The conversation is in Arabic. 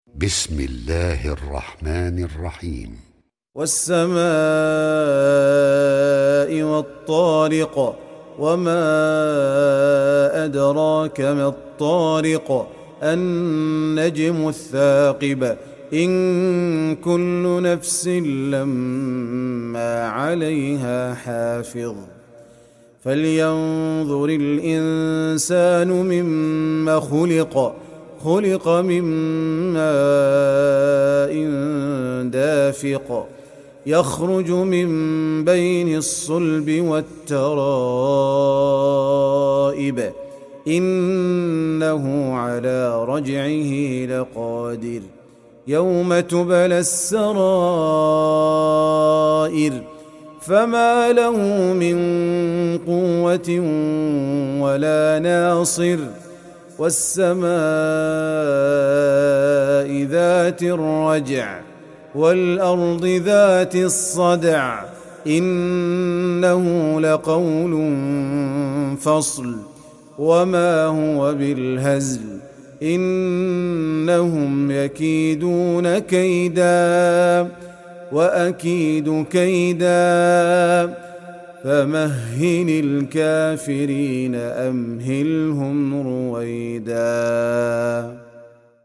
بسم الله الرحمن الرحيم. والسماء والطارق، وما أدراك ما الطارق، النجم الثاقب، إن كل نفس لما عليها حافظ. فلينظر الإنسان مما خلق من ماء دافق، يخرج من بين الصلب والترائب، إنه على رجعه لقادر، يوم تبلى السرائر، فما له من قوة ولا ناصر. والسماء ذات الرجع، والأرض ذات الصدع، إنه لقول فصل، وما هو بالهزل، إنهم يكيدون كيدا وأكيد كيدا، فمهل الكافرين أمهلهم رويدا.